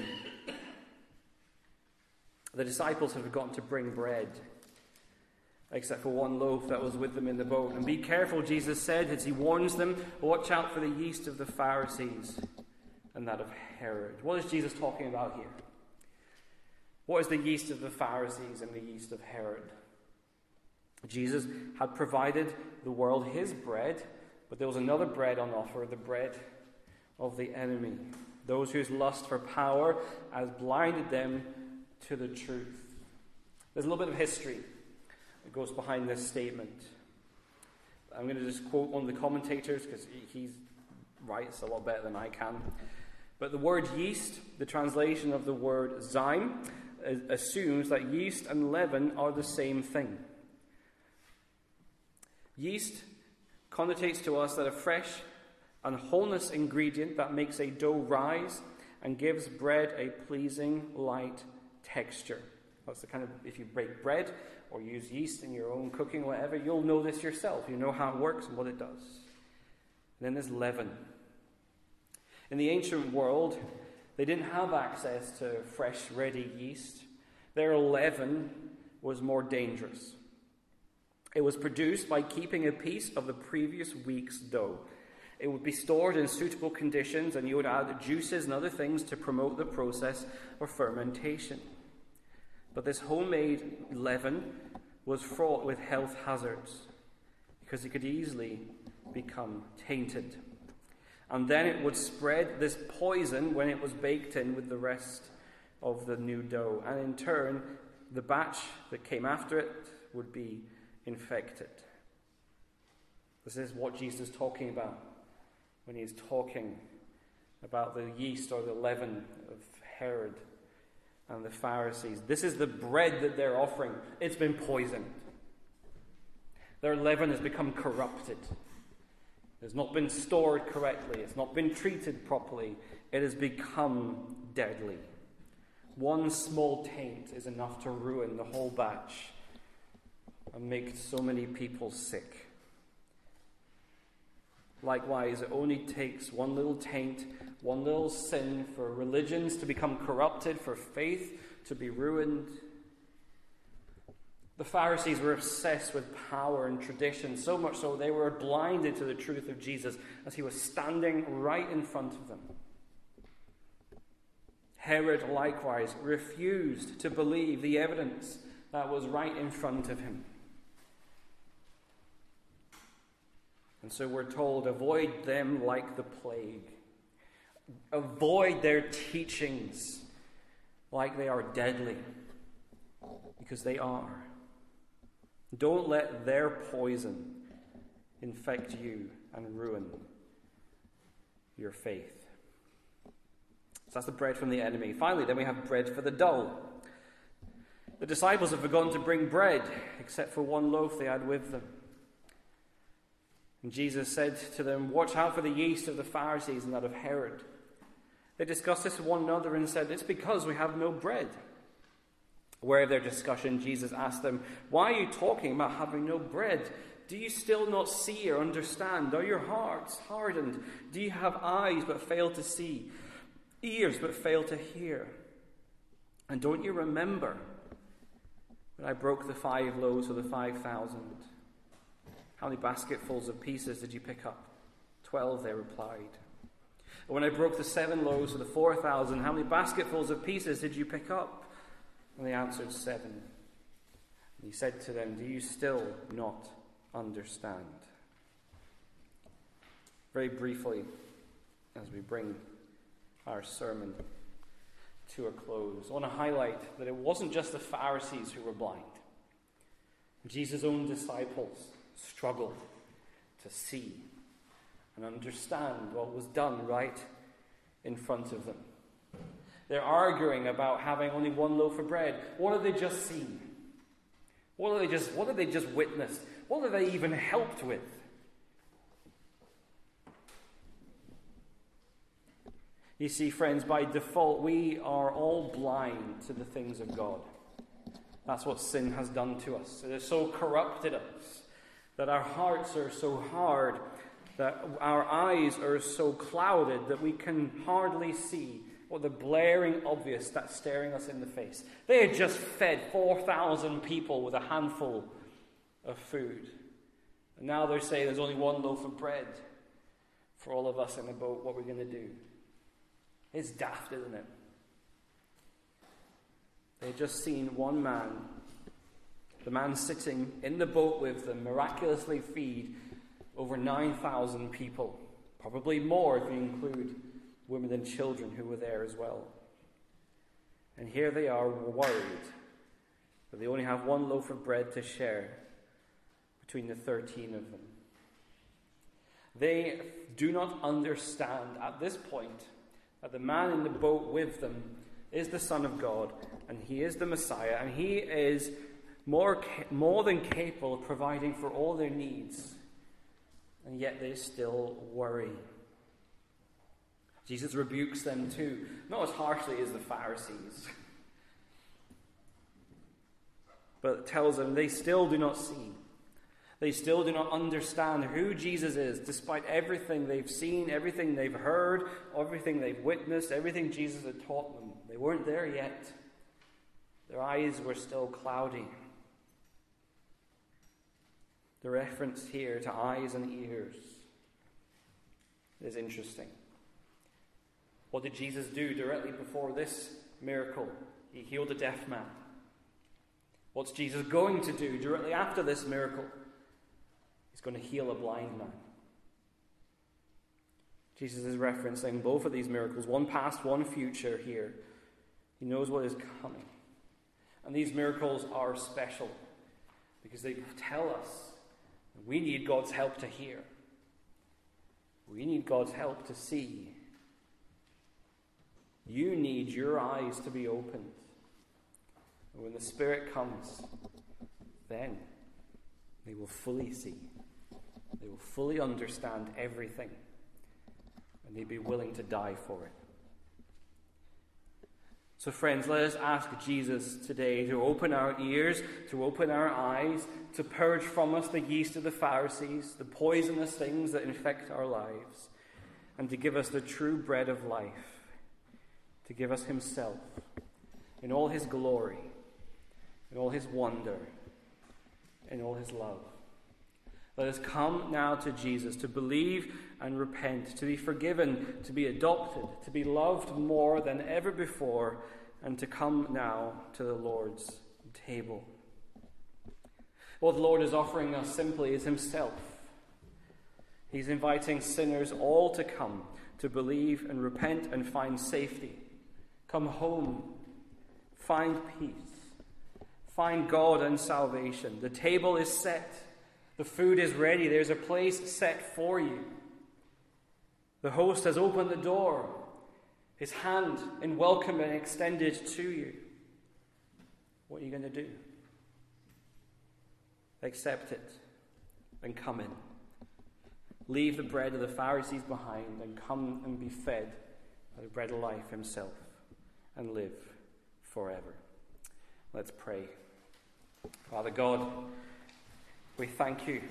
A: The disciples had forgotten to bring bread, except for one loaf that was with them in the boat. And be careful, Jesus said, as he warns them, watch out for the yeast of the Pharisees and that of Herod. What is Jesus talking about here? What is the yeast of the Pharisees and the yeast of Herod? Jesus had provided the world his bread, but there was another bread on offer, the bread of the enemy. Those whose lust for power has blinded them to the truth. There's a little bit of history that goes behind this statement. I'm going to just quote one of the commentators because he writes a lot better than I can. But the word yeast, the translation of the word zyme, assumes that yeast and leaven are the same thing. Yeast connotates to us that a fresh and wholeness ingredient that makes a dough rise and gives bread a pleasing, light texture. That's the kind of, if you bake bread or use yeast in your own cooking or whatever, you'll know this yourself. You know how it works and what it does. And then there's leaven. In the ancient world, they didn't have access to fresh, ready yeast. Their leaven was more dangerous. It was produced by keeping a piece of the previous week's dough. It would be stored in suitable conditions, and you would add juices and other things to promote the process of fermentation. But this homemade leaven was fraught with health hazards because it could easily become tainted. And then it would spread this poison when it was baked in with the rest of the new dough. And in turn, the batch that came after it would be infected. This is what Jesus is talking about when he's talking about the yeast or the leaven of Herod and the Pharisees. This is the bread that they're offering. It's been poisoned. Their leaven has become corrupted. It's not been stored correctly. It's not been treated properly. It has become deadly. One small taint is enough to ruin the whole batch and make so many people sick. Likewise, it only takes one little taint, one little sin for religions to become corrupted, for faith to be ruined. The Pharisees were obsessed with power and tradition, so much so they were blinded to the truth of Jesus as he was standing right in front of them. Herod likewise refused to believe the evidence that was right in front of him. And so we're told, avoid them like the plague. Avoid their teachings like they are deadly, because they are. Don't let their poison infect you and ruin your faith. So that's the bread from the enemy. Finally, then we have bread for the dull. The disciples have forgotten to bring bread, except for one loaf they had with them. And Jesus said to them, watch out for the yeast of the Pharisees and that of Herod. They discussed this with one another and said, it's because we have no bread. Aware of their discussion, Jesus asked them, why are you talking about having no bread? Do you still not see or understand? Are your hearts hardened? Do you have eyes but fail to see, ears but fail to hear? And don't you remember when I broke the 5 loaves for the 5,000? How many basketfuls of pieces did you pick up? 12, they replied. And when I broke the 7 loaves for the 4,000, how many basketfuls of pieces did you pick up? And they answered, 7. And he said to them, do you still not understand? Very briefly, as we bring our sermon to a close, I want to highlight that it wasn't just the Pharisees who were blind. Jesus' own disciples struggled to see and understand what was done right in front of them. They're arguing about having only one loaf of bread. What have they just seen? What have they just witnessed? What have they even helped with? You see, friends, by default, we are all blind to the things of God. That's what sin has done to us. It has so corrupted us that our hearts are so hard, that our eyes are so clouded that we can hardly see what the blaring obvious that's staring us in the face. They had just fed 4,000 people with a handful of food. And now they're saying there's only one loaf of bread for all of us in the boat. What are we going to do? It's daft, isn't it? They had just seen one man, the man sitting in the boat with them, miraculously feed over 9,000 people. Probably more if you include women and children who were there as well. And here they are worried that they only have one loaf of bread to share between the 13 of them. They do not understand at this point that the man in the boat with them is the Son of God, and he is the Messiah, and he is more than capable of providing for all their needs. And yet they still worry. Jesus rebukes them too, not as harshly as the Pharisees, but tells them they still do not see. They still do not understand who Jesus is, despite everything they've seen, everything they've heard, everything they've witnessed, everything Jesus had taught them. They weren't there yet. Their eyes were still cloudy. The reference here to eyes and ears is interesting. What did Jesus do directly before this miracle? He healed a deaf man. What's Jesus going to do directly after this miracle? He's going to heal a blind man. Jesus is referencing both of these miracles, one past, one future here. He knows what is coming. And these miracles are special because they tell us we need God's help to hear. We need God's help to see. You need your eyes to be opened. And when the Spirit comes, then they will fully see. They will fully understand everything. And they'll be willing to die for it. So friends, let us ask Jesus today to open our ears, to open our eyes, to purge from us the yeast of the Pharisees, the poisonous things that infect our lives, and to give us the true bread of life, to give us himself in all his glory, in all his wonder, in all his love. Let us come now to Jesus, to believe and repent, to be forgiven, to be adopted, to be loved more than ever before, and to come now to the Lord's table. What the Lord is offering us simply is himself. He's inviting sinners all to come, to believe and repent and find safety. Come home, find peace, find God and salvation. The table is set. The food is ready. There's a place set for you. The host has opened the door, his hand in welcome and extended to you. What are you going to do? Accept it and come in. Leave the bread of the Pharisees behind and come and be fed by the bread of life himself and live forever. Let's pray. Father God, we thank you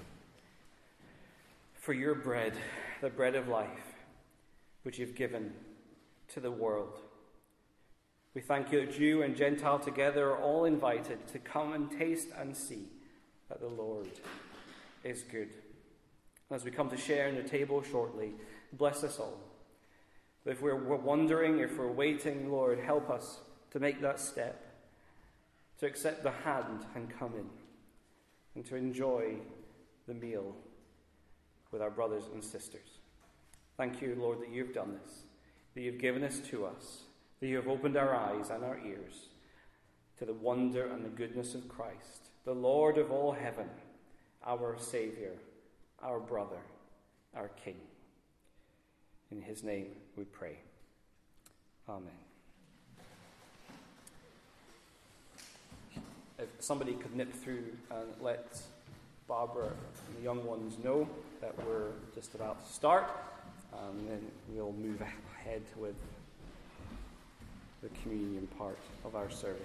A: for your bread, the bread of life, which you've given to the world. We thank you that Jew and Gentile together are all invited to come and taste and see that the Lord is good. As we come to share in the table shortly, bless us all. If we're wondering, if we're waiting, Lord, help us to make that step to accept the hand and come in, and to enjoy the meal with our brothers and sisters. Thank you, Lord, that you've done this, that you've given this to us, that you have opened our eyes and our ears to the wonder and the goodness of Christ, the Lord of all heaven, our Saviour, our brother, our King. In his name we pray. Amen. If somebody could nip through and let Barbara and the young ones know that we're just about to start, and then we'll move ahead with the communion part of our service.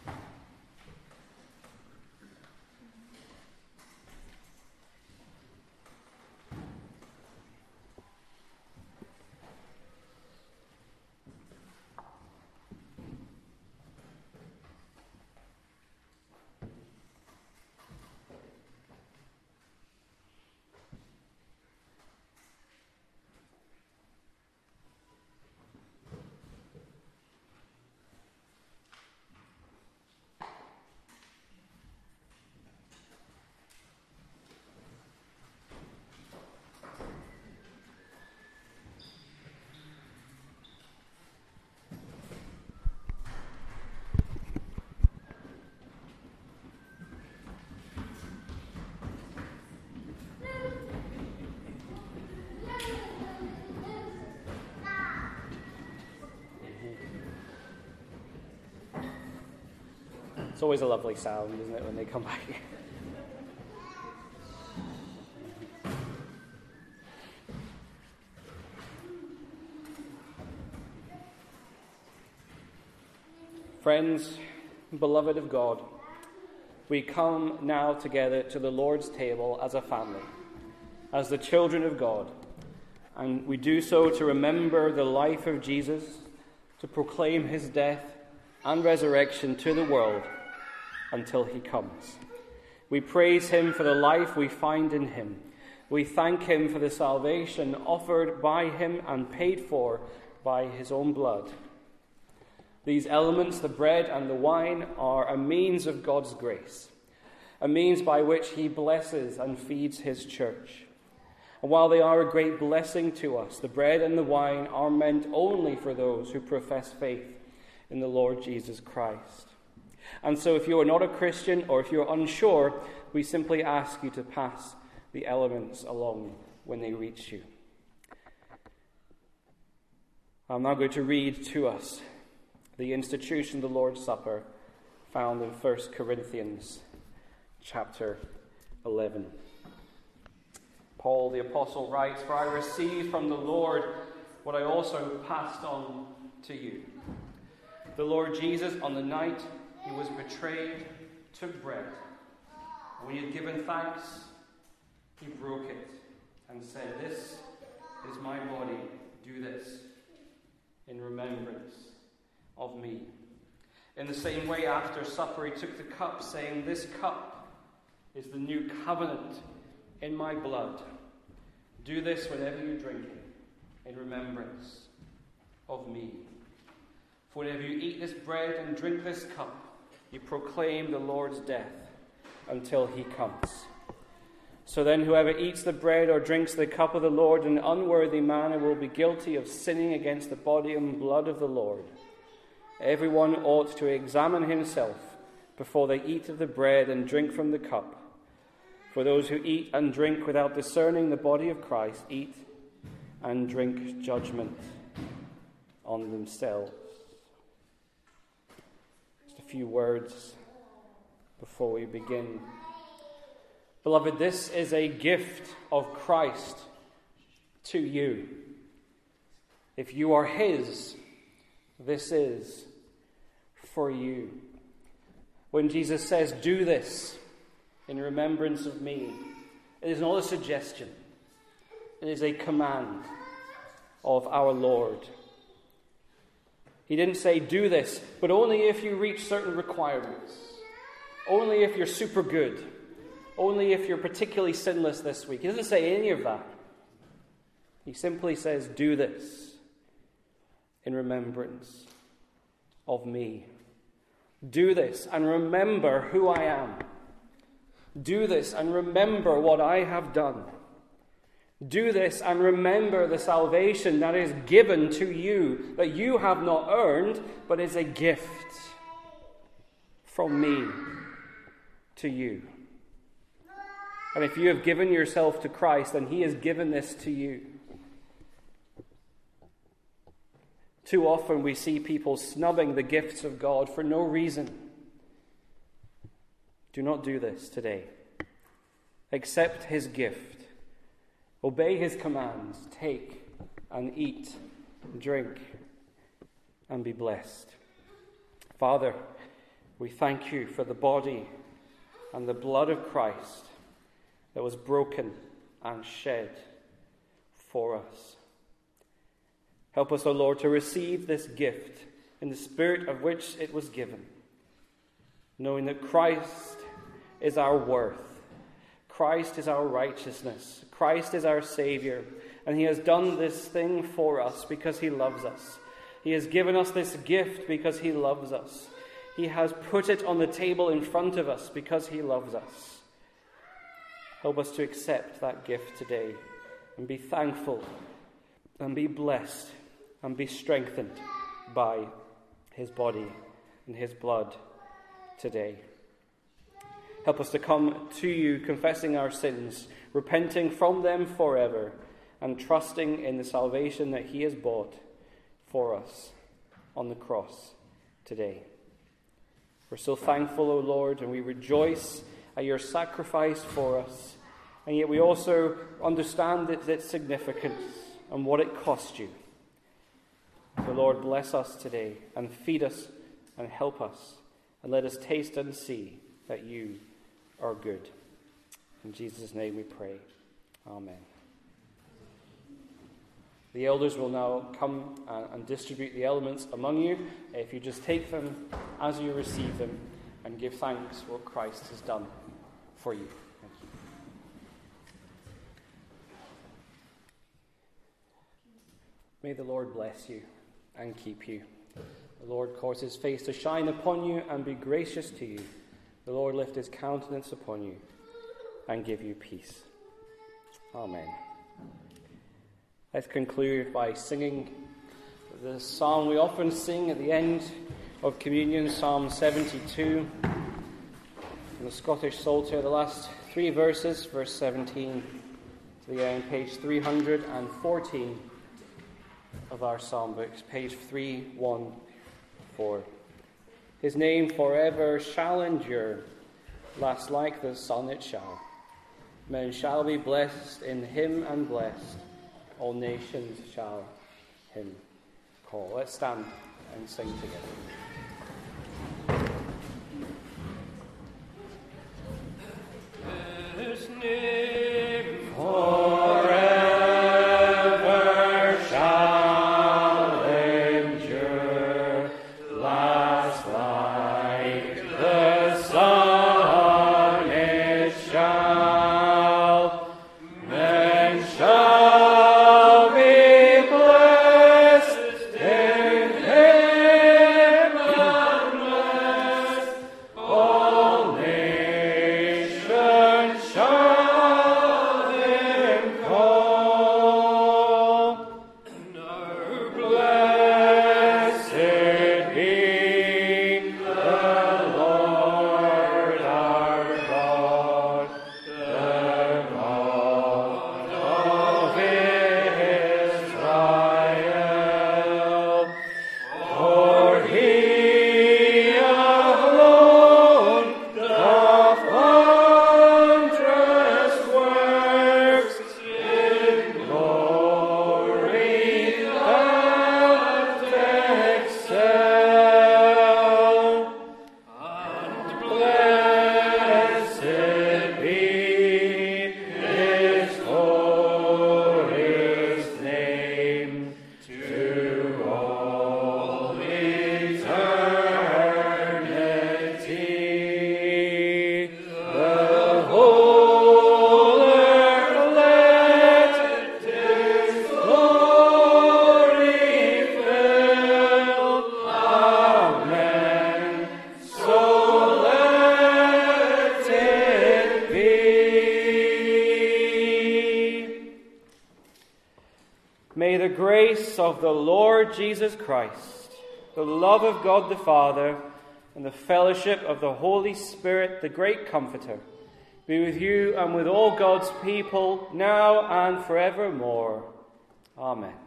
A: It's always a lovely sound, isn't it, when they come back? Friends, beloved of God, we come now together to the Lord's table as a family, as the children of God, and we do so to remember the life of Jesus, to proclaim his death and resurrection to the world until he comes. We praise him for the life we find in him. We thank him for the salvation offered by him and paid for by his own blood. These elements, the bread and the wine, are a means of God's grace, a means by which he blesses and feeds his church. And while they are a great blessing to us, the bread and the wine are meant only for those who profess faith in the Lord Jesus Christ. And so if you are not a Christian or if you're unsure, we simply ask you to pass the elements along when they reach you. I'm now going to read to us the institution of the Lord's Supper found in 1 Corinthians chapter 11. Paul the Apostle writes, "For I received from the Lord what I also passed on to you. The Lord Jesus, on the night he was betrayed, took bread. And when he had given thanks, he broke it and said, 'This is my body. Do this in remembrance of me.' In the same way, after supper, he took the cup, saying, 'This cup is the new covenant in my blood. Do this whenever you drink it in remembrance of me. For whenever you eat this bread and drink this cup, you proclaim the Lord's death until he comes. So then whoever eats the bread or drinks the cup of the Lord in an unworthy manner will be guilty of sinning against the body and blood of the Lord. Everyone ought to examine himself before they eat of the bread and drink from the cup. For those who eat and drink without discerning the body of Christ eat and drink judgment on themselves.'" Just a few words before we begin. Beloved, this is a gift of Christ to you. If you are his, this is for you. When Jesus says, "Do this in remembrance of me," it is not a suggestion. It is a command of our Lord. He didn't say, "Do this, but only if you reach certain requirements. Only if you're super good. Only if you're particularly sinless this week." He doesn't say any of that. He simply says, "Do this in remembrance of me." Do this and remember who I am. Do this and remember what I have done. Do this and remember the salvation that is given to you, that you have not earned, but is a gift from me to you. And if you have given yourself to Christ, then he has given this to you. Too often we see people snubbing the gifts of God for no reason. Do not do this today. Accept his gift. Obey his commands. Take and eat, drink, and be blessed. Father, we thank you for the body and the blood of Christ that was broken and shed for us. Help us, O Lord, to receive this gift in the spirit of which it was given, knowing that Christ is our worth, Christ is our righteousness, Christ is our Savior, and he has done this thing for us because he loves us. He has given us this gift because he loves us. He has put it on the table in front of us because he loves us. Help us to accept that gift today and be thankful and be blessed and be strengthened by his body and his blood today. Help us to come to you confessing our sins, repenting from them forever, and trusting in the salvation that he has bought for us on the cross today. We're so thankful, O Lord, and we rejoice at your sacrifice for us, and yet we also understand its significance and what it cost you. So, Lord, bless us today and feed us and help us, and let us taste and see that you are good. In Jesus' name we pray. Amen. The elders will now come and distribute the elements among you. If you just take them as you receive them and give thanks for what Christ has done for you. Thank you. May the Lord bless you and keep you. The Lord cause his face to shine upon you and be gracious to you. The Lord lift his countenance upon you and give you peace. Amen. Let's conclude by singing the psalm we often sing at the end of communion, Psalm 72, in the Scottish Psalter, the last three verses, verse 17 to the end, page 314 of our psalm books, page 314. His name forever shall endure, last like the sun it shall. Men shall be blessed in him and blessed. All nations shall him call. Let's stand and sing together. His name forever shall endure, last like the sun it shall. Men shall be blessed in him May the grace of the Lord Jesus Christ, the love of God the Father, and the fellowship of the Holy Spirit, the great Comforter, be with you and with all God's people, now and forevermore. Amen.